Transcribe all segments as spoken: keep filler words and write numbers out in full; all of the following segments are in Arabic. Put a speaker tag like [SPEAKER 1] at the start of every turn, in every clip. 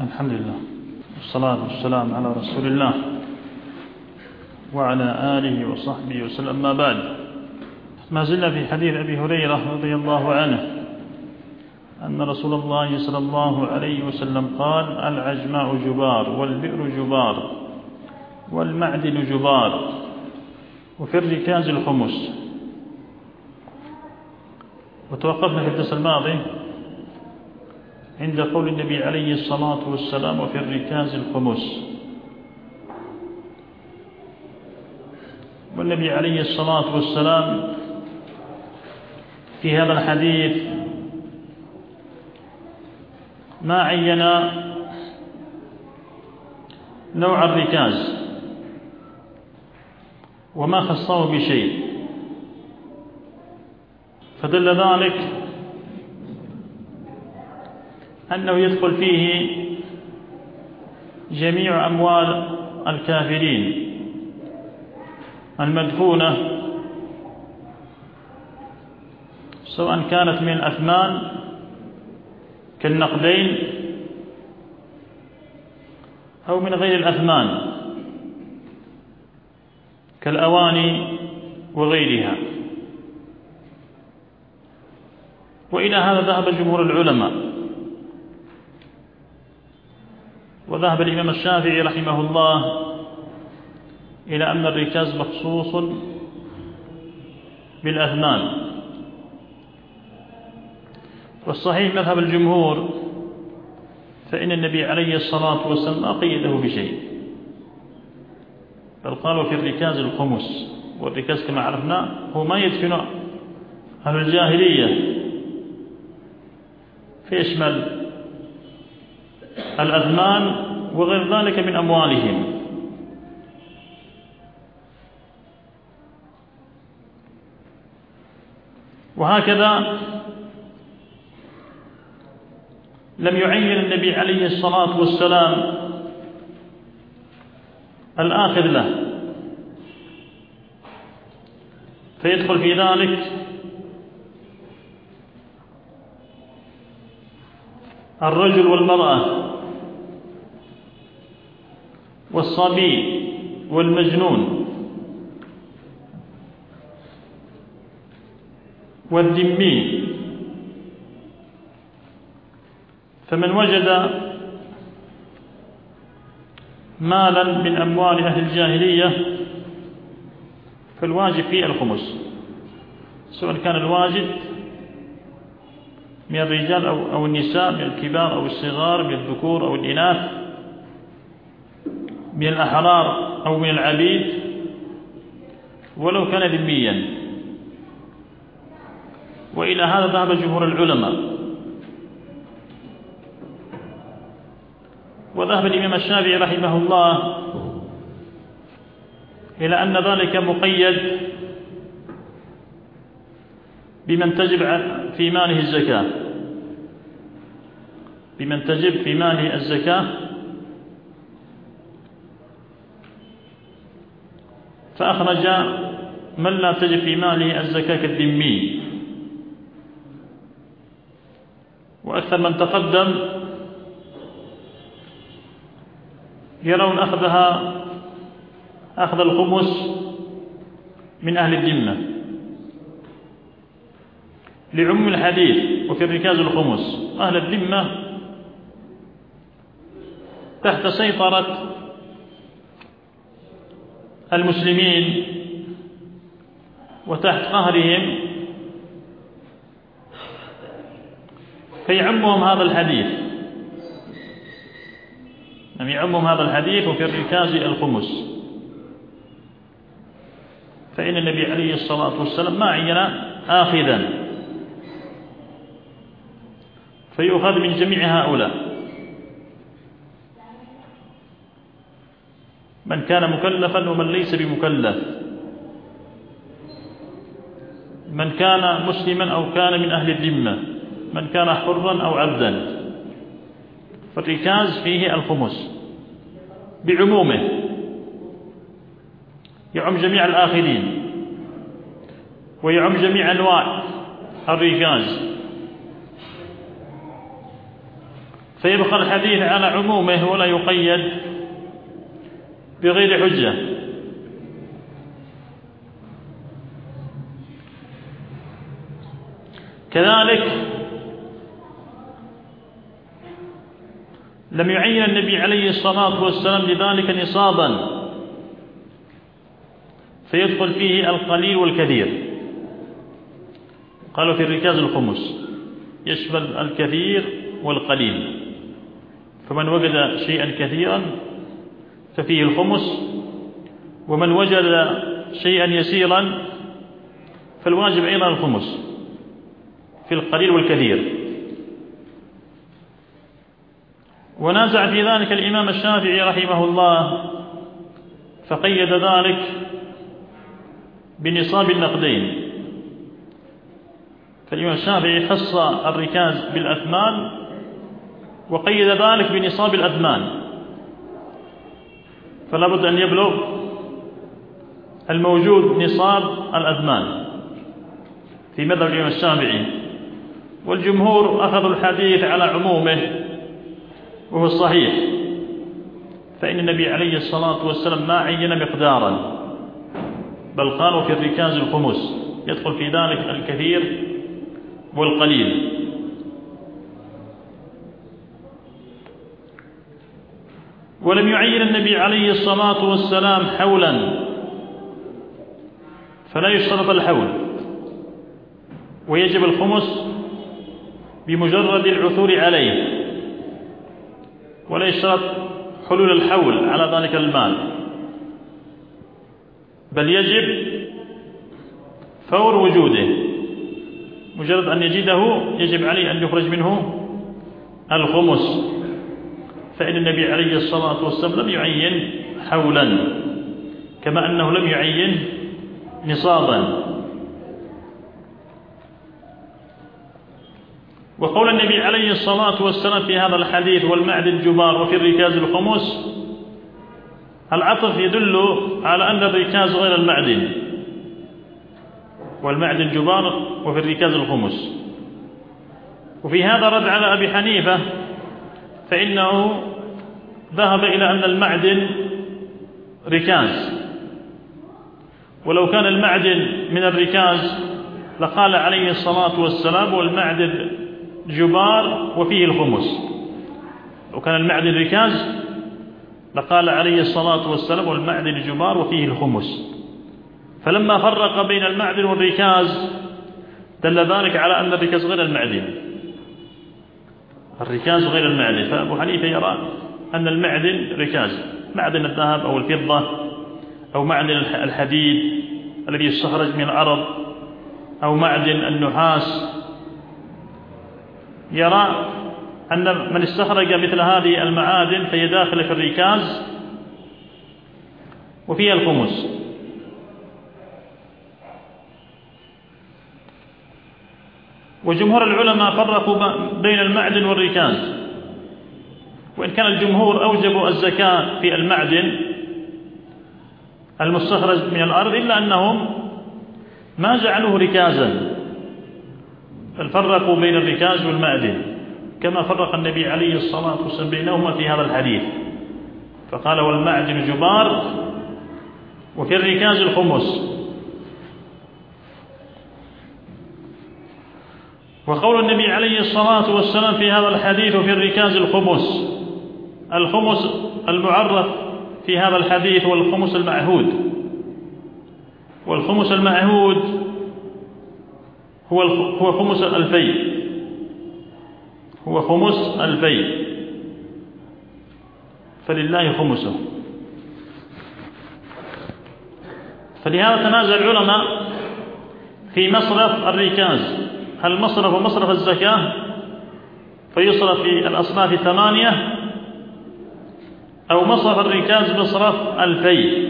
[SPEAKER 1] الحمد لله والصلاة والسلام على رسول الله وعلى آله وصحبه وسلم. ما بعد، ما زلنا في حديث أبي هريرة رضي الله عنه أن رسول الله صلى الله عليه وسلم قال: العجماء جبار، والبئر جبار، والمعدن جبار، وفي الركاز الخمس. وتوقفنا في الدرس الماضي عند قول النبي عليه الصلاة والسلام: وفي الركاز الخمس. والنبي عليه الصلاة والسلام في هذا الحديث ما عين نوع الركاز وما خصه بشيء، فدل ذلك أنه يدخل فيه جميع أموال الكافرين المدفونة، سواء كانت من الأثمان كالنقدين أو من غير الأثمان كالأواني وغيرها. وإلى هذا ذهب جمهور العلماء، وذهب الإمام الشافعي رحمه الله إلى أن الركاز مخصوص بالأثمان. والصحيح مذهب الجمهور، فإن النبي عليه الصلاة والسلام ما قيده بشيء، بل قالوا في الركاز الخمس. والركاز كما عرفنا هو ما يدفن أهل الجاهلية، فيشمل الأثمان وغير ذلك من أموالهم. وهكذا لم يعين النبي عليه الصلاة والسلام الآخذ له، فيدخل في ذلك الرجل والمرأة والصبي والمجنون والذمي. فمن وجد مالا من أموال أهل الجاهلية فالواجب فيه الخمس، سواء كان الواجد من الرجال أو, أو النساء، من الكبار أو الصغار، من الذكور أو الإناث، من الأحرار أو من العبيد، ولو كان ذميا. وإلى هذا ذهب جمهور العلماء. وذهب الإمام الشافعي رحمه الله إلى أن ذلك مقيد بمن تجب في ماله الزكاة، بمن تجب في ماله الزكاة. فأخرج من لا تجب في ماله الزكاة كالذمي. وأكثر من تقدم يرون أخذها أخذ الخمس من أهل الذمة لعموم الحديث: وفي الركاز الخمس. أهل الذمة تحت سيطرة المسلمين وتحت قهرهم، فيعمهم هذا الحديث، يعني يعمهم هذا الحديث: وفي الركاز الخمس. فإن النبي عليه الصلاة والسلام ما عين آخذا، فيؤخذ من جميع هؤلاء، من كان مكلفا ومن ليس بمكلف، من كان مسلما أو كان من أهل الذمة، من كان حرا أو عبدا. فالركاز فيه الخمس بعمومه، يعم جميع الآخذين ويعم جميع أنواع الركاز. فيبقى الحديث على عمومه ولا يقيد بغير حجة. كذلك لم يعين النبي عليه الصلاة والسلام لذلك نصابا فيدخل فيه القليل والكثير. قالوا في الركاز الخمس يشمل الكثير والقليل، فمن وجد شيئا كثيرا ففيه الخمس، ومن وجد شيئا يسيرا فالواجب أيضا الخمس في القليل والكثير. ونازع في ذلك الإمام الشافعي رحمه الله فقيد ذلك بنصاب النقدين. فالإمام الشافعي خص الركاز بالأثمان وقيد ذلك بنصاب الأثمان، فلا بد أن يبلغ الموجود نصاب الأثمان في مذهب الإمام الشافعي. والجمهور أخذوا الحديث على عمومه وهو الصحيح، فإن النبي عليه الصلاة والسلام ما عين مقدارا، بل قالوا في الركاز الخمس يدخل في ذلك الكثير والقليل. ولم يعين النبي عليه الصلاة والسلام حولا، فلا يشترط الحول، ويجب الخمس بمجرد العثور عليه، ولا يشترط حلول الحول على ذلك المال، بل يجب فور وجوده، مجرد أن يجده يجب عليه أن يخرج منه الخمس. فإن النبي عليه الصلاة والسلام لم يعين حولا، كما أنه لم يعين نصابا. وقول النبي عليه الصلاة والسلام في هذا الحديث والمعدن جبار وفي الركاز الخمس، العطف يدل على أن الركاز غير المعدن، والمعدن جبار وفي الركاز الخمس. وفي هذا رد على أبي حنيفة، فإنه ذهب إلى أن المعدن ركاز، ولو كان المعدن من الركاز لقال عليه الصلاة والسلام والمعدن جبار وفيه الخمس. لو كان المعدن ركاز لقال عليه الصلاة والسلام والمعدن جبار وفيه الخمس. فلما فرق بين المعدن والركاز دل ذلك على أن الركاز غير المعدن، الركاز غير المعدن. فأبو حنيفة يرى أن المعدن ركاز، معدن الذهب أو الفضة أو معدن الحديد الذي يستخرج من الأرض أو معدن النحاس. يرى أن من استخرج مثل هذه المعادن فهي داخلة في الركاز وفيها الخمس. وجمهور العلماء فرقوا بين المعدن والركاز، وإن كان الجمهور أوجبوا الزكاة في المعدن المستخرج من الأرض، إلا أنهم ما جعلوه ركازا، بل فرقوا بين الركاز والمعدن كما فرق النبي عليه الصلاة والسلام بينهما في هذا الحديث، فقال والمعدن جبار وفي الركاز الخمس. وقول النبي عليه الصلاة والسلام في هذا الحديث في الركاز الخمس، الخمس المعرف في هذا الحديث والخمس المعهود، والخمس المعهود هو هو خمس الفي، هو خمس الفي، فلله خمسه. فلهذا تنازع العلماء في مصرف الركاز، هل مصرف ومصرف الزكاة فيصرف في الأصناف الثمانية، أو مصرف الركاز مصرف الفي.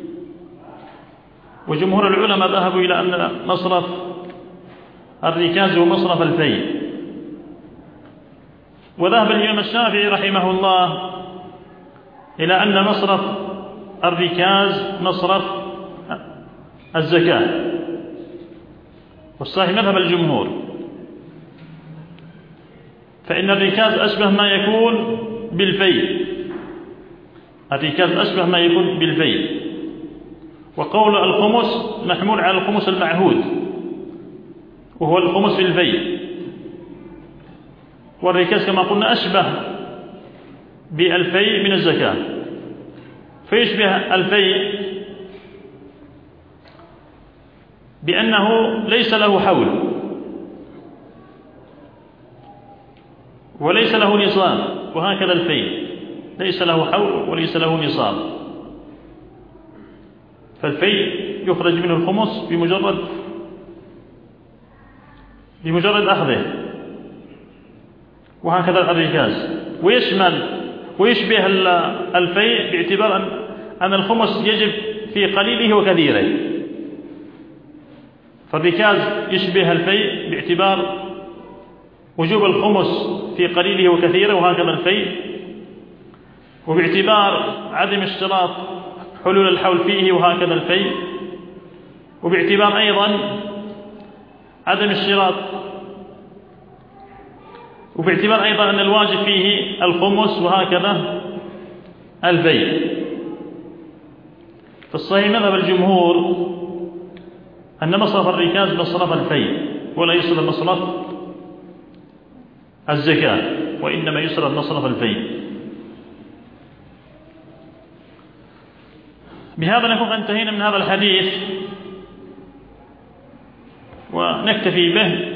[SPEAKER 1] وجمهور العلماء ذهبوا إلى أن مصرف الركاز هو مصرف الفي. وذهب الإمام الشافعي رحمه الله إلى أن مصرف الركاز مصرف الزكاة، والصحيح مذهب الجمهور. فإن الركاز أشبه ما يكون بالفيء، الركاز أشبه ما يكون بالفيء. وقول الخمس محمول على الخمس المعهود وهو الخمس في الفيء، والركاز كما قلنا أشبه بالفيء من الزكاة، فيشبه الفيء بأنه ليس له حول وليس له نصاب، وهكذا الفيء ليس له حول وليس له نصاب، فالفيء يخرج منه الخمس بمجرد بمجرد أخذه، وهكذا الركاز. ويشمل ويشبه الفيء باعتبار أن الخمس يجب في قليله وكثيره، فالركاز يشبه الفيء باعتبار وجوب الخمس في قليله وكثيره، وهكذا الفيء، وباعتبار عدم اشتراط حلول الحول فيه، وهكذا الفيء، وباعتبار أيضا عدم اشتراط وباعتبار أيضا أن الواجب فيه الخمس، وهكذا الفيء. فالصحيح مذهب الجمهور أن مصرف الركاز مصرف الفيء، ولا يصرف مصرف الزكاة، وإنما يصرف مصرف الفيء. بهذا نكون انتهينا من هذا الحديث، ونكتفي به